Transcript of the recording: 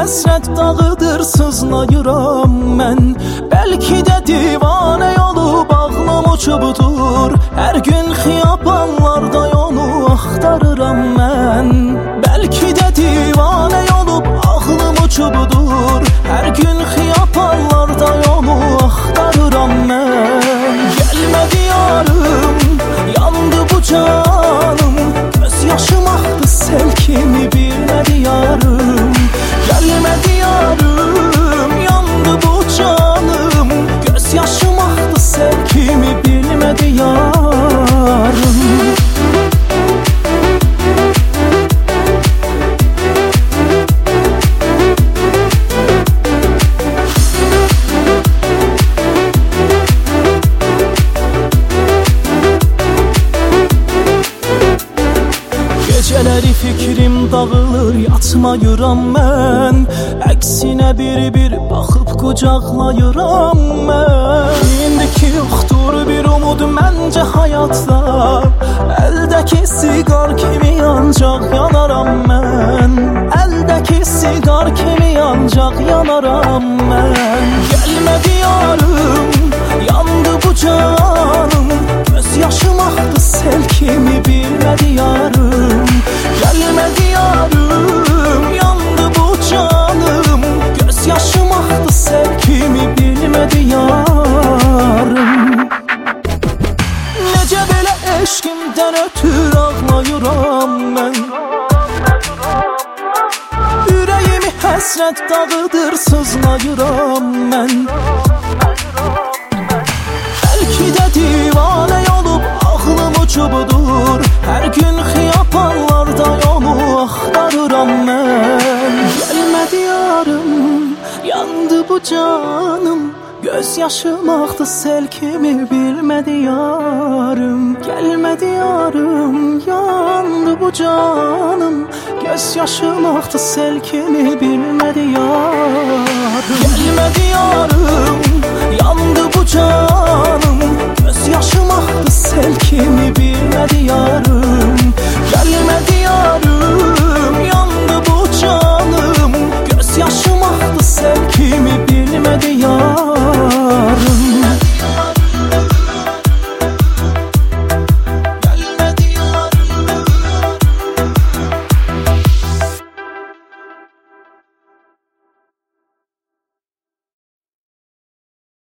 həsrət dağıdır, sızlayıram mən. Bəlkə də divanə olub ağlım uçubdur, hər gün xiyabanlarda yolu axtarıram mən. Bəlkə də divanə olub ağlım uçubdur, hər gün xiyabanlarda yolu axtarıram mən. Gəlmədi yarım, yandı bu canım, göz yaşım axdı sel kimi, bilmədi yarım. Gəlmədi yarım, yandı bu canım, göz yaşım axdı sel kimi, bilmədi yarım. Gecələri fikrim dağılır, yatmayıram mən. Əksinə bir-bir baxıb qucaqlayıram mən. İndiki yoxdur bir umud məncə həyatda, əldəki siqar kimi ancaq yanaram mən. Əldəki siqar kimi ancaq yanaram mən. Gəlmədi yarım, yandı bu canım, göz yaşım axdı sel kimi, bilmədi yarım. Gəlmədi yarım, yandı bu canım, göz yaşım axdı sel kimi, bilmədi yarım. Necə belə eşqimdən ötür ağlayıram mən. Ürəyimi həsrət dağıdır, sızlayıram mən. Bəlkə də divanə olub ağlım uçubdur, hər gün xiyabanlarda yolu axtarıram mən. Gəlmədi yarım, yandı bu canım, göz yaşım axdı sel kimi, bilmədi yarım. Gəlmədi yarım, yandı bu canım, göz yaşım axdı sel kimi, bilmədi yarım. Gəlmədi yarım, yandı bu canım, göz yaşım